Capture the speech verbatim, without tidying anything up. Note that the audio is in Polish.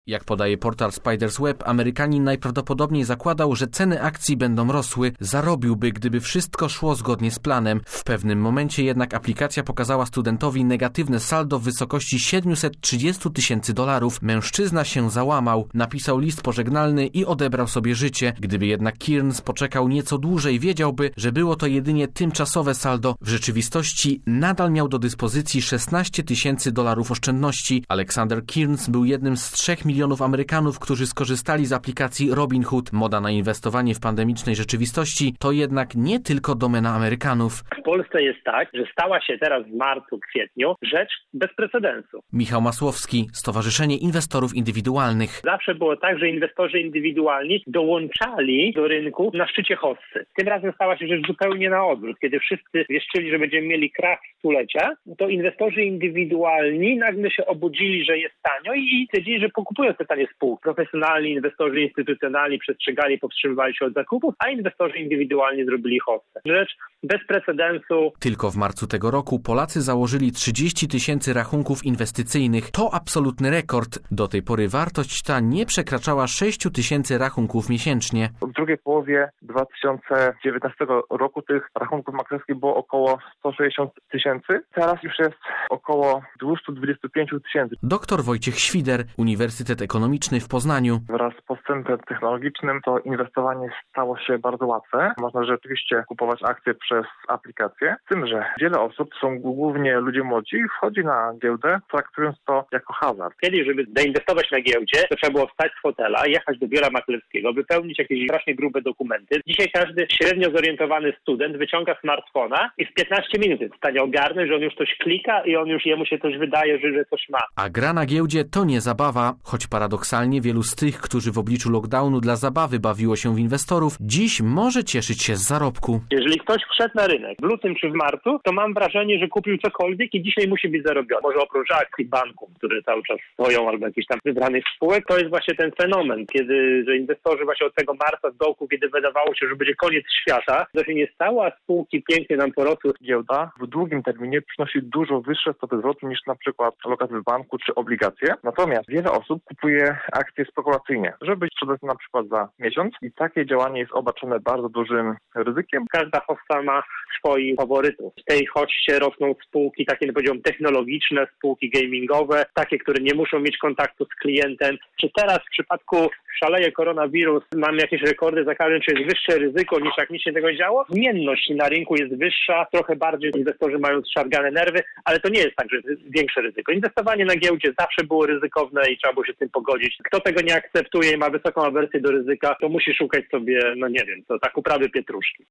Jak podaje portal Spider's Web, Amerykanin najprawdopodobniej zakładał, że ceny akcji będą rosły, zarobiłby, gdyby wszystko szło zgodnie z planem. W pewnym momencie jednak aplikacja pokazała studentowi negatywne saldo w wysokości siedemset trzydzieści tysięcy dolarów. Mężczyzna się załamał, napisał list pożegnalny i odebrał sobie życie. Gdyby jednak Kearns poczekał nieco dłużej, wiedziałby, że było to jedynie tymczasowe saldo. W rzeczywistości nadal miał do dyspozycji szesnaście tysięcy dolarów oszczędności. Alexander Kearns był jednym z trzech milionów Amerykanów, którzy skorzystali z aplikacji Robinhood. Moda na inwestowanie w pandemicznej rzeczywistości to jednak nie tylko domena Amerykanów. W Polsce jest tak, że stała się teraz w marcu, kwietniu rzecz bez precedensu. Michał Masłowski, Stowarzyszenie Inwestorów Indywidualnych. Zawsze było tak, że inwestorzy indywidualni dołączali do rynku na szczycie hossy. Tym razem stała się rzecz zupełnie na odwrót. Kiedy wszyscy wieszczyli, że będziemy mieli krach stulecia, to inwestorzy indywidualni nagle się obudzili, że jest tanio i stwierdzili, że pokupują te tanie spółki. Profesjonalni inwestorzy instytucjonalni przestrzegali, powstrzymywali się od zakupów, a inwestorzy indywidualni zrobili hossę. Rzecz bez precedensu. Tylko w marcu tego roku Polacy założyli trzydzieści tysięcy rachunków inwestycyjnych. To absolutny rekord. Do tej pory wartość ta nie przekraczała sześć tysięcy rachunków miesięcznie. W drugiej połowie dwa tysiące dziewiętnastego roku tych rachunków maklerskich było około sto sześćdziesiąt tysięcy. Teraz już jest około dwieście dwadzieścia pięć tysięcy. Doktor Wojciech Świder, Uniwersytet Ekonomiczny w Poznaniu. Wraz z postępem technologicznym to inwestowanie stało się bardzo łatwe. Można rzeczywiście kupować akcje przez aplikację. Z tym, że wiele osób, są głównie ludzie młodzi, wchodzi na giełdę, traktując to jako hazard. Kiedyś, żeby zainwestować na giełdzie, to trzeba było wstać z fotela, jechać do biura maklerskiego, wypełnić jakieś strasznie grube dokumenty. Dzisiaj każdy średnio zorientowany student wyciąga smartfona i w piętnaście minut jest w stanie ogarnąć, że on już coś klika i on już jemu się coś wydaje, że, że coś ma. A gra na giełdzie to nie zabawa, choć paradoksalnie wielu z tych, którzy w obliczu lockdownu dla zabawy bawiło się w inwestorów, dziś może cieszyć się z zarobku. Jeżeli ktoś wszedł na rynek w lutym czy w marcu, to mam wrażenie, że kupił cokolwiek i dzisiaj musi być zarobiony. Może oprócz akcji banków, które cały czas stoją, albo jakichś tam wybranych spółek, to jest właśnie ten fenomen, kiedy że inwestorzy właśnie od tego marca z dołku, kiedy wydawało się, że będzie koniec świata, to się nie stało, a spółki pięknie nam porosły. Giełda w długim terminie przynosi dużo wyższe stopy zwrotu niż na przykład lokaty w banku czy obligacje. Natomiast wiele osób kupuje akcje spekulacyjnie, żeby sprzedać na przykład za miesiąc i takie działanie jest obarczone bardzo dużym ryzykiem. Każda hossa ma swoich faworytów. W tej hossie rosną spółki takie, jak powiedziałem, technologiczne, spółki gamingowe, takie, które nie muszą mieć kontaktu z klientem. Czy teraz w przypadku szaleje koronawirus, mamy jakieś rekordy zakażeń, czy jest wyższe ryzyko niż jak nic się tego działo? Zmienność na rynku jest wyższa, trochę bardziej inwestorzy mają zszargane nerwy, ale to nie jest tak, że jest większe ryzyko. Inwestowanie na giełdzie zawsze było ryzykowne i trzeba było się z tym pogodzić. Kto tego nie akceptuje i ma wysoką awersję do ryzyka, to musi szukać sobie, no nie wiem, to tak uprawy pietruszki.